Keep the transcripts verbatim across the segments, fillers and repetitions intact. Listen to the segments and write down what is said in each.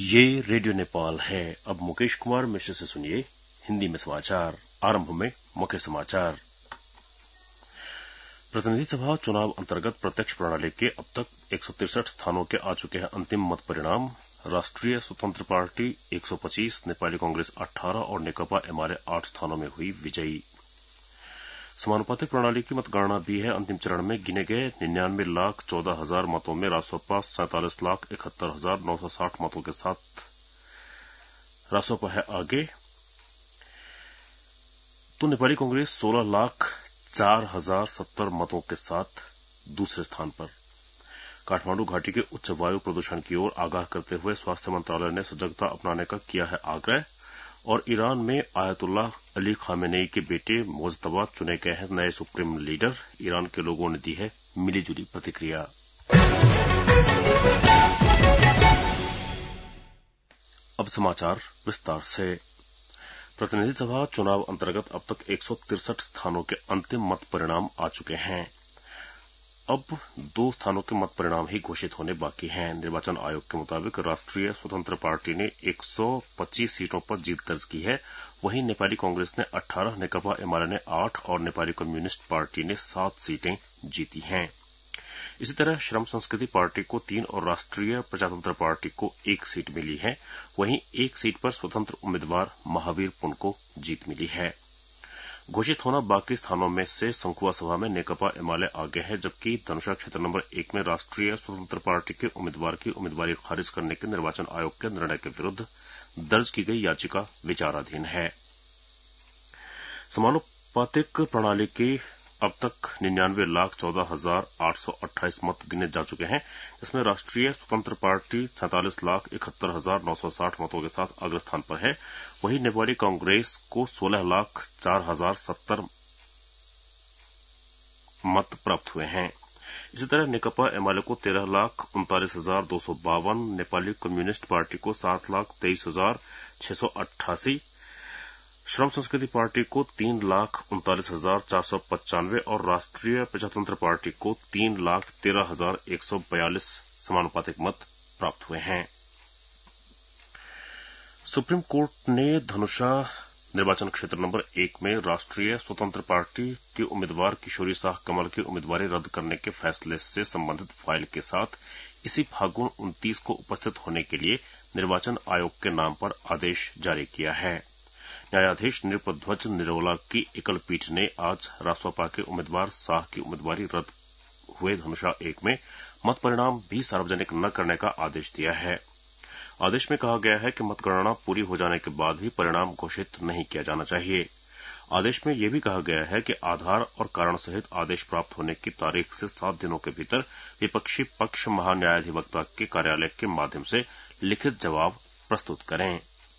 ये रेडियो नेपाल है। अब मुकेश कुमार मिश्र से सुनिए हिंदी में समाचार। आरंभ में मुख्य समाचार। प्रतिनिधि सभा चुनाव अंतर्गत प्रत्यक्ष प्रणाली के अब तक एक सौ तिरसठ स्थानों के आ चुके हैं अंतिम मत परिणाम। राष्ट्रीय स्वतंत्र पार्टी एक सौ पच्चीस, नेपाली कांग्रेस अठारह और नेकपा एमाले आठ स्थानों में हुई विजयी। समानुपातिक प्रणाली की मतगणना भी है अंतिम चरण में। गिने गए निन्यानवे लाख चौदह हजार मतों में रासोपा सैंतालीस लाख इकहत्तर हजार नौ सौ साठ मतों के साथ रासोपा है आगे, तो नेपाली कांग्रेस सोलह लाख चार हजार सत्तर मतों के साथ दूसरे स्थान पर। काठमांडू घाटी के उच्च वायु प्रदूषण की ओर आगाह करते हुए स्वास्थ्य मंत्रालय ने सजगता अपनाने का किया है आग्रह। और ईरान में आयतुल्लाह अली खामेनेई के बेटे मोजतबा चुने गए हैं नए सुप्रीम लीडर। ईरान के लोगों ने दी है मिलीजुली प्रतिक्रिया। अब समाचार विस्तार से। प्रतिनिधि सभा चुनाव अंतर्गत अब तक एक सौ तिरसठ स्थानों के अंतिम मत परिणाम आ चुके हैं। अब दो स्थानों के मत परिणाम ही घोषित होने बाकी हैं। निर्वाचन आयोग के मुताबिक राष्ट्रीय स्वतंत्र पार्टी ने एक सौ पच्चीस सीटों पर जीत दर्ज की है, वहीं नेपाली कांग्रेस ने अठारह, नेकपा एमाले ने आठ और नेपाली कम्युनिस्ट पार्टी ने सात सीटें जीती हैं। इसी तरह श्रम संस्कृति पार्टी को तीन और राष्ट्रीय प्रजातंत्र पार्टी को एक सीट मिली है। वहीं एक सीट पर स्वतंत्र उम्मीदवार महावीर पुन को जीत मिली है। घोषित होना बाकी स्थानों में से संखुआ सभा में नेकपा एमाले आगे है, जबकि धनुषा क्षेत्र नंबर एक में राष्ट्रीय स्वतंत्र पार्टी के उम्मीदवार की उम्मीदवारी खारिज करने के निर्वाचन आयोग के निर्णय के विरुद्ध दर्ज की गई याचिका विचाराधीन है। समानुपातिक प्रणाली के अब तक निन्यानवे लाख चौदह हजार आठ सौ अट्ठाईस मत गिने जा चुके हैं, जिसमें राष्ट्रीय स्वतंत्र पार्टी सैंतालीस लाख इकहत्तर हजार नौ सौ साठ मतों के साथ अग्रस्थान पर है। वहीं नेपाली कांग्रेस को सोलह लाख चार हजार सत्तर मत प्राप्त हुए हैं। इसी तरह नेकपा एमाले को तेरह लाख उनतालीस हजार दो सौ बावन, नेपाली कम्युनिस्ट पार्टी को सात लाख तेईस हजार छह सौ अट्ठासी, श्रम संस्कृति पार्टी को तीन लाख उनतालीस हजार चार सौ पचानवे और राष्ट्रीय प्रजातंत्र पार्टी को तीन लाख तेरह हजार एक सौ बयालीस समानुपातिक मत प्राप्त हुए हैं। सुप्रीम कोर्ट ने धनुषा निर्वाचन क्षेत्र नंबर एक में राष्ट्रीय स्वतंत्र पार्टी की उम्मीदवार किशोरी शाह कमल की उम्मीदवारी रद्द करने के फैसले से संबंधित फाइल के साथ इसी फागुन उनतीस को उपस्थित होने के लिए निर्वाचन आयोग के नाम पर आदेश जारी किया है। न्यायाधीश नृपध्वज निरोला की एकल पीठ ने आज रासोपा के उम्मीदवार शाह की उम्मीदवारी रद्द हुए धनुषा एक में मत परिणाम भी सार्वजनिक न करने का आदेश दिया है। आदेश में कहा गया है कि मतगणना पूरी हो जाने के बाद भी परिणाम घोषित नहीं किया जाना चाहिए। आदेश में यह भी कहा गया है कि आधार और कारण सहित आदेश प्राप्त होने की तारीख से सात दिनों के भीतर विपक्षी पक्ष महान्यायाधिवक्ता के कार्यालय के माध्यम से लिखित जवाब प्रस्तुत करें।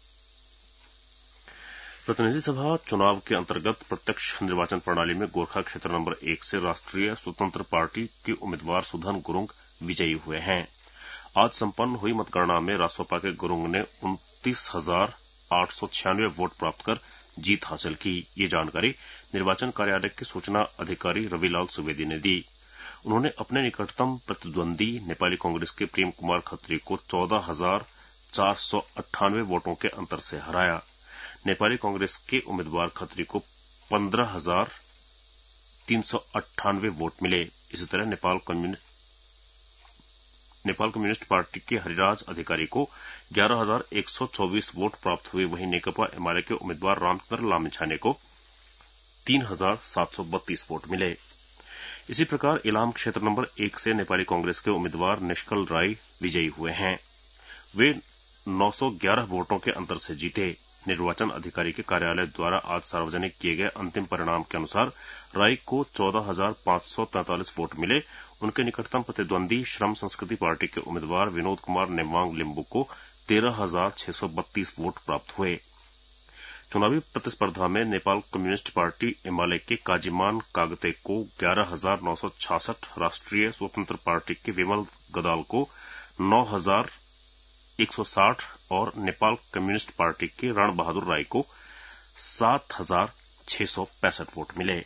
प्रतिनिधि सभा चुनाव के अंतर्गत प्रत्यक्ष निर्वाचन प्रणाली में गोरखा क्षेत्र नंबर एक से राष्ट्रीय स्वतंत्र पार्टी के उम्मीदवार सुधन गुरुंग विजयी हुए हैं। आज संपन्न हुई मतगणना में रासोपा के गुरुंग ने उनतीस हजार आठ सौ छियानवे वोट प्राप्त कर जीत हासिल की। ये जानकारी निर्वाचन कार्यालय के सूचना अधिकारी रविलाल सुवेदी ने दी। उन्होंने अपने निकटतम प्रतिद्वंदी नेपाली कांग्रेस के प्रेम कुमार खत्री को चौदह हजार चार सौ अट्ठानवे वोटों के अंतर से हराया। नेपाली कांग्रेस के उम्मीदवार खत्री को पंद्रह हजार तीन सौ अट्ठानवे वोट मिले। इसी तरह Nepal communist Nepal communist party के हरिराज अधिकारी को ग्यारह हजार एक सौ चौबीस वोट प्राप्त हुए। वहीं नेकपा एमाले के उम्मीदवार रामचंद्र लामिछाने को तीन हजार सात सौ बत्तीस वोट मिले। इसी प्रकार इलाम क्षेत्र नंबर एक से नेपाली कांग्रेस के उम्मीदवार निष्कल राय विजयी हुए हैं। वे नौ सौ ग्यारह वोटों के अंतर से जीते। निर्वाचन अधिकारी के कार्यालय द्वारा आज सार्वजनिक किए गए अंतिम परिणाम के अनुसार राय को चौदह हजार पांच सौ तैंतालीस वोट मिले। उनके निकटतम प्रतिद्वंदी श्रम संस्कृति पार्टी के उम्मीदवार विनोद कुमार नेमांग लिंबू को तेरह हजार छह सौ बत्तीस वोट प्राप्त हुए। चुनावी प्रतिस्पर्धा में नेपाल कम्युनिस्ट पार्टी एमाले के काजीमान कागते को ग्यारह हजार नौ सौ छियासठ, राष्ट्रीय स्वतंत्र पार्टी के विमल गदाल को नौ हजार एक सौ साठ और नेपाल कम्युनिस्ट पार्टी के रण बहादुर राय को सात हजार छह सौ पैंसठ वोट मिले।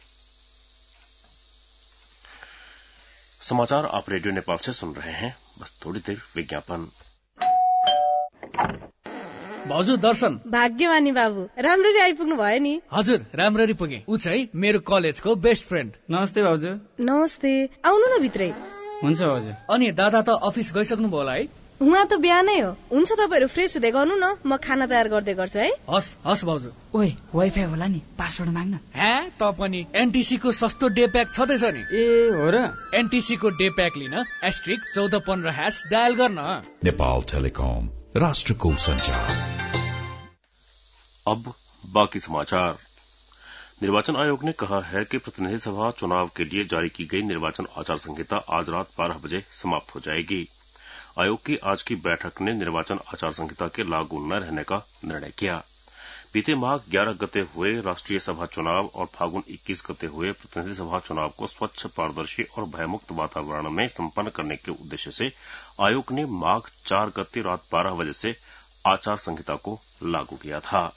समाचार आप रेडियो नेपाल से सुन रहे हैं। बस थोड़ी देर विज्ञापन। भाउजू दर्शन। भाग्यमानी बाबु, राम्ररी आइपुग्नु भयो नि। हजुर, राम्ररी पुगे। उ चाहिँ मेरो कलेजको बेस्ट फ्रेन्ड। नमस्ते भाउजू। नमस्ते, आउनु न भित्रै। हुन्छ भाउजू। अनि दादा त अफिस गइसक्नु भयो होला है? उहाँ त बिहानै हो। हुन्छ तपाईहरु फ्रेस हुँदै गर्नु न, म खाना तयार गर्दै गर्छु है। हस् हस् भाउजू। ओए वाइफाई होला नि, पासवर्ड माग्न। हे त पनि एनटीसी को सस्तो डे प्याक छदैछ नि। ए हो र? एनटीसी को डे प्याक लिन एस्ट्रिक चौध पन्ध्र हैश डायल गर्न। नेपाल टेलिकम, राष्ट्रको संचार। अब बाकी समाचार। निर्वाचन आयोग ने कहा है कि प्रतिनिधि सभा चुनाव के लिए जारी की गई निर्वाचन आचार संहिता आज रात बारह बजे समाप्त हो जाएगी। आयोग की आज की बैठक ने निर्वाचन आचार संहिता के लागू न रहने का निर्णय किया। बीते माह ग्यारह गते हुए राष्ट्रीय सभा चुनाव और फागुन इक्कीस गते हुए प्रतिनिधि सभा चुनाव को स्वच्छ, पारदर्शी और भयमुक्त वातावरण में संपन्न करने के उद्देश्य से आयोग ने माघ चार गते रात बारह बजे से आचार संहिता को लागू किया था।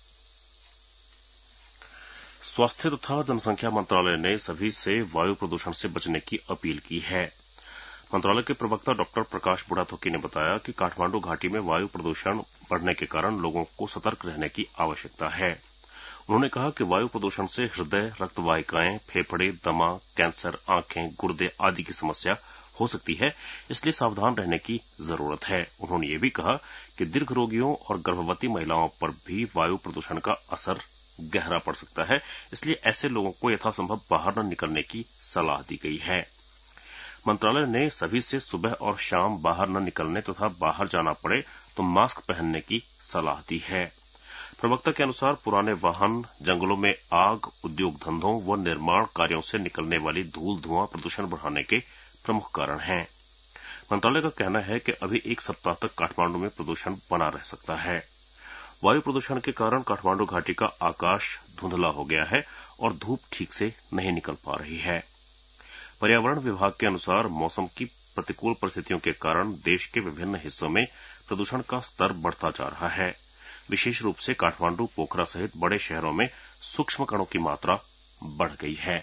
स्वास्थ्य तथा जनसंख्या मंत्रालय ने सभी से वायु प्रदूषण से बचने की अपील की है। मंत्रालय के प्रवक्ता डॉक्टर प्रकाश बुढ़ाथोकी ने बताया कि काठमांडू घाटी में वायु प्रदूषण बढ़ने के कारण लोगों को सतर्क रहने की आवश्यकता है। उन्होंने कहा कि वायु प्रदूषण से हृदय, रक्तवाहिकाएं, फेफड़े, दमा, कैंसर, आंखें, गुर्दे आदि की समस्या हो सकती है, इसलिए सावधान रहने की जरूरत है। उन्होंने ये भी कहा कि दीर्घ रोगियों और गर्भवती महिलाओं पर भी वायु प्रदूषण का असर गहरा पड़ सकता है, इसलिए ऐसे लोगों को यथासंभव बाहर न निकलने की सलाह दी गई है। मंत्रालय ने सभी से सुबह और शाम बाहर न निकलने तथा बाहर जाना पड़े तो मास्क पहनने की सलाह दी है। प्रवक्ता के अनुसार पुराने वाहन, जंगलों में आग, उद्योग धंधों व निर्माण कार्यों से निकलने वाली धूल धुआं प्रदूषण बढ़ाने के प्रमुख कारण हैं। मंत्रालय का कहना है कि अभी एक सप्ताह तक काठमांडू में प्रदूषण बना रह सकता है। वायु प्रदूषण के कारण काठमांडू घाटी का आकाश धुंधला हो गया है और धूप ठीक से नहीं निकल पा रही है। पर्यावरण विभाग के अनुसार मौसम की प्रतिकूल परिस्थितियों के कारण देश के विभिन्न हिस्सों में प्रदूषण का स्तर बढ़ता जा रहा है। विशेष रूप से काठमांडू, पोखरा सहित बड़े शहरों में सूक्ष्म कणों की मात्रा बढ़ गई है।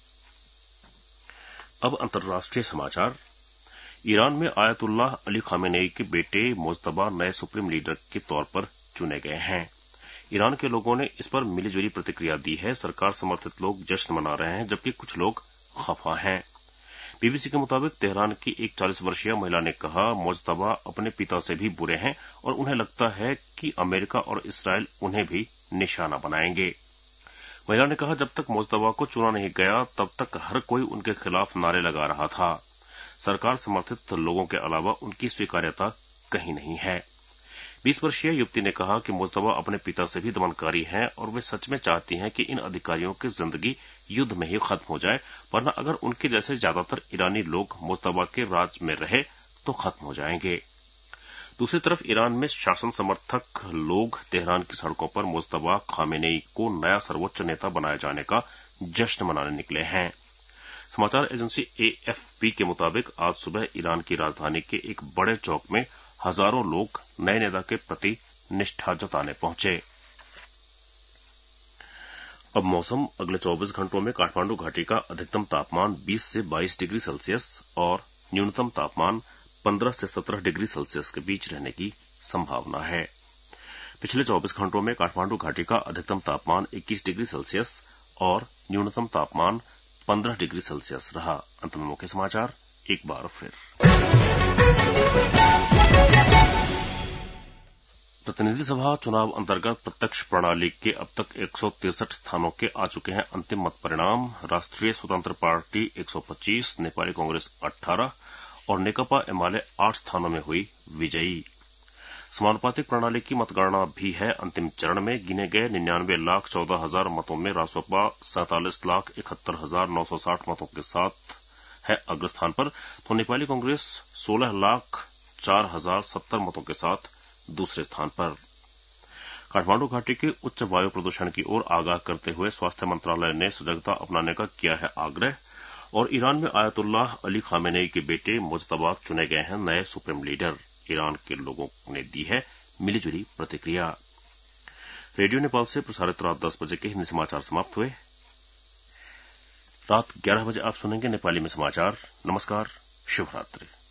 अब अंतर्राष्ट्रीय समाचार। ईरान में आयतुल्लाह अली खामेनेई के बेटे मुज्तबा नए सुप्रीम लीडर के तौर पर चुने गए हैं। ईरान के लोगों ने इस पर मिलीजुली प्रतिक्रिया दी है। सरकार समर्थित लोग जश्न मना रहे हैं, जबकि कुछ लोग खफा हैं। बीबीसी के मुताबिक तेहरान की एक चालीस वर्षीय महिला ने कहा, मुज्तबा अपने पिता से भी बुरे हैं और उन्हें लगता है कि अमेरिका और इसराइल उन्हें भी निशाना बनाएंगे। महिला ने कहा, जब तक मुज्तबा को चुना नहीं गया तब तक हर कोई उनके खिलाफ नारे लगा रहा था। सरकार समर्थित लोगों के अलावा उनकी स्वीकार्यता कहीं नहीं है। बीस वर्षीय युवती ने कहा कि मुज्तबा अपने पिता से भी दमनकारी हैं और वे सच में चाहती हैं कि इन अधिकारियों की जिंदगी युद्ध में ही खत्म हो जाए, वरना अगर उनके जैसे ज्यादातर ईरानी लोग मुज्तबा के राज में रहे तो खत्म हो जाएंगे। दूसरी तरफ ईरान में शासन समर्थक लोग तेहरान की सड़कों पर मुज्तबा खामेनेई को नया सर्वोच्च नेता बनाए जाने का जश्न मनाने निकले हैं। समाचार एजेंसी एएफपी के मुताबिक आज सुबह ईरान की राजधानी के एक बड़े चौक में हजारों लोग नए नेता के प्रति निष्ठा जताने पहुंचे। अब मौसम। अगले चौबीस घंटों में काठमांडू घाटी का अधिकतम तापमान बीस से बाईस डिग्री सेल्सियस और न्यूनतम तापमान पंद्रह से सत्रह डिग्री सेल्सियस के बीच रहने की संभावना है। पिछले चौबीस घंटों में काठमांडू घाटी का अधिकतम तापमान इक्कीस डिग्री सेल्सियस और न्यूनतम तापमान पंद्रह डिग्री सेल्सियस रहा। अंत में मुख्य समाचार एक बार फिर। प्रतिनिधि सभा चुनाव अंतर्गत प्रत्यक्ष प्रणाली के अब तक एक सौ तिरसठ स्थानों के आ चुके हैं अंतिम मत परिणाम। राष्ट्रीय स्वतंत्र पार्टी एक सौ पच्चीस, नेपाली कांग्रेस अठारह और नेकपा एमाले आठ स्थानों में हुई विजयी। समानुपातिक प्रणाली की मतगणना भी है अंतिम चरण में। गिने गए निन्यानवे लाख चौदह हजार मतों में रासपा सैंतालीस लाख इकहत्तर हजार नौ सौ साठ मतों के साथ है अग्रस्थान पर, तो नेपाली कांग्रेस सोलह लाख चार हजार सत्तर मतों के साथ दूसरे स्थान पर। काठमांडू घाटी के उच्च वायु प्रदूषण की ओर आगाह करते हुए स्वास्थ्य मंत्रालय ने सजगता अपनाने का किया है आग्रह। और ईरान में आयतुल्लाह अली खामेनेई के बेटे मुज्तबा चुने गए हैं नए सुप्रीम लीडर। ईरान के लोगों ने दी है मिलीजुली प्रतिक्रिया। रेडियो नेपाल से प्रसारित रात दस बजे के हिंदी समाचार समाप्त हुए। रात ग्यारह बजे आप सुनेंगे नेपाली में समाचार। नमस्कार, शुभ रात्रि।